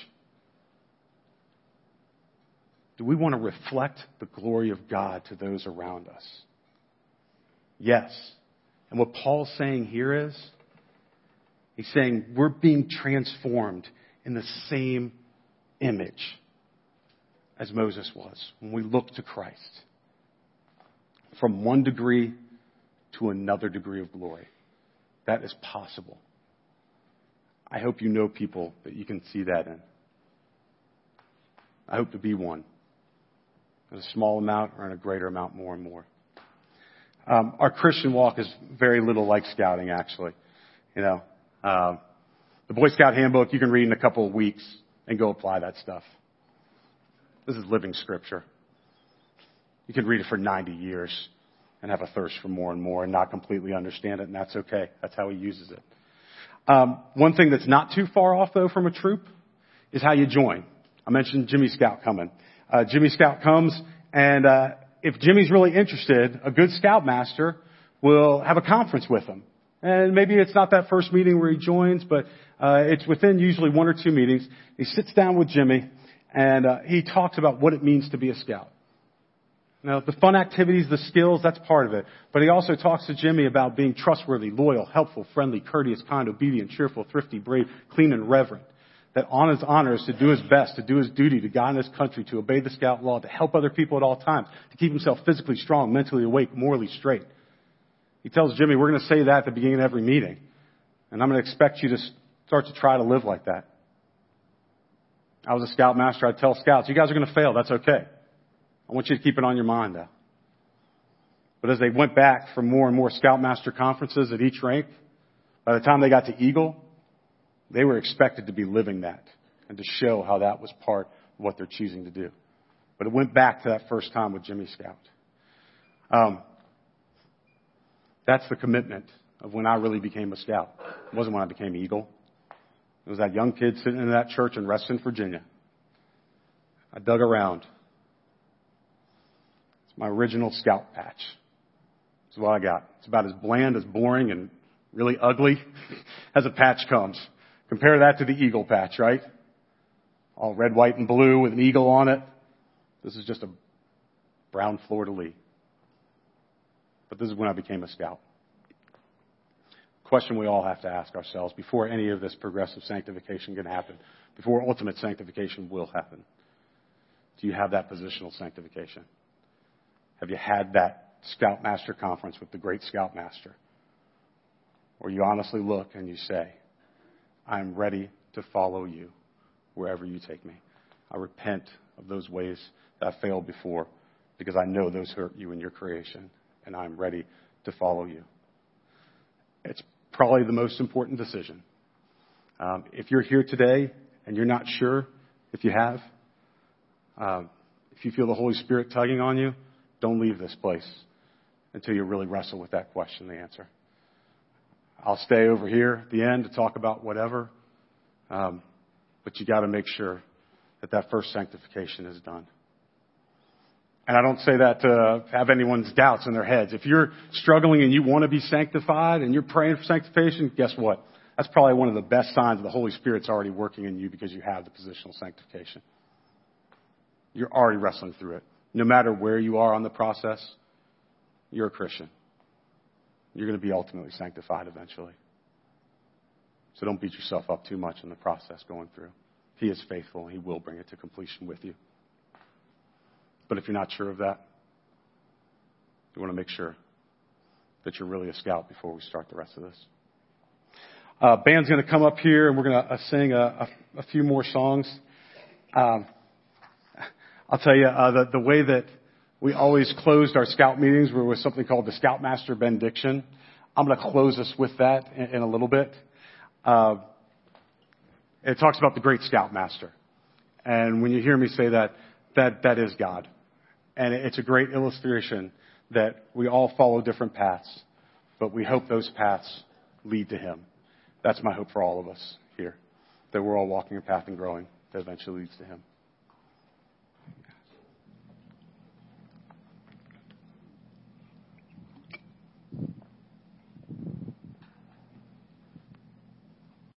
Do we want to reflect the glory of God to those around us? Yes. And what Paul's saying here is, he's saying we're being transformed in the same image as Moses was when we look to Christ. From one degree to another degree of glory. That is possible. I hope you know people that you can see that in. I hope to be one. In a small amount or in a greater amount, more and more. Um, our Christian walk is very little like scouting, actually. You know, uh, the Boy Scout handbook you can read in a couple of weeks and go apply that stuff. This is living Scripture. You can read it for ninety years and have a thirst for more and more and not completely understand it, and that's okay. That's how he uses it. Um, one thing that's not too far off, though, from a troop is how you join. I mentioned Jimmy Scout coming. Uh, Jimmy Scout comes, and uh, if Jimmy's really interested, a good Scoutmaster will have a conference with him. And maybe it's not that first meeting where he joins, but uh, it's within usually one or two meetings. He sits down with Jimmy, and uh, he talks about what it means to be a scout. Now, the fun activities, the skills, that's part of it. But he also talks to Jimmy about being trustworthy, loyal, helpful, friendly, courteous, kind, obedient, cheerful, thrifty, brave, clean, and reverent. That on his honor is to do his best, to do his duty, to guide his country, to obey the scout law, to help other people at all times, to keep himself physically strong, mentally awake, morally straight. He tells Jimmy, we're going to say that at the beginning of every meeting. And I'm going to expect you to start to try to live like that. I was a Scoutmaster. I'd tell scouts, you guys are going to fail. That's okay. I want you to keep it on your mind, though. But as they went back for more and more Scoutmaster conferences at each rank, by the time they got to Eagle, they were expected to be living that and to show how that was part of what they're choosing to do. But it went back to that first time with Jimmy Scout. Um, that's the commitment of when I really became a Scout. It wasn't when I became Eagle. It was that young kid sitting in that church in Reston, Virginia. I dug around. It's my original Scout patch. This is what I got. It's about as bland, as boring, and really ugly as a patch comes. Compare that to the Eagle patch, right? All red, white, and blue with an eagle on it. This is just a brown fleur-de-lis. But this is when I became a Scout. Question we all have to ask ourselves before any of this progressive sanctification can happen, before ultimate sanctification will happen. Do you have that positional sanctification? Have you had that Scoutmaster conference with the great Scoutmaster? Or you honestly look and you say, I'm ready to follow you wherever you take me. I repent of those ways that I failed before because I know those hurt you in your creation, and I'm ready to follow you. It's probably the most important decision. Um, if you're here today and you're not sure if you have, um, if you feel the Holy Spirit tugging on you, don't leave this place until you really wrestle with that question, the answer. I'll stay over here at the end to talk about whatever, um, but you got to make sure that that first sanctification is done. And I don't say that to have anyone's doubts in their heads. If you're struggling and you want to be sanctified and you're praying for sanctification, guess what? That's probably one of the best signs that the Holy Spirit's already working in you because you have the positional sanctification. You're already wrestling through it. No matter where you are on the process, you're a Christian. You're going to be ultimately sanctified eventually. So don't beat yourself up too much in the process going through. He is faithful and He will bring it to completion with you. But if you're not sure of that, you want to make sure that you're really a Scout before we start the rest of this. Uh, band's going to come up here and we're going to uh, sing a, a, a few more songs. Um, I'll tell you, uh, the, the way that we always closed our Scout meetings were with something called the Scoutmaster benediction. I'm going to close us with that in, in a little bit. Uh, it talks about the great Scoutmaster. And when you hear me say that, that, that is God. And it's a great illustration that we all follow different paths, but we hope those paths lead to Him. That's my hope for all of us here, that we're all walking a path and growing that eventually leads to Him.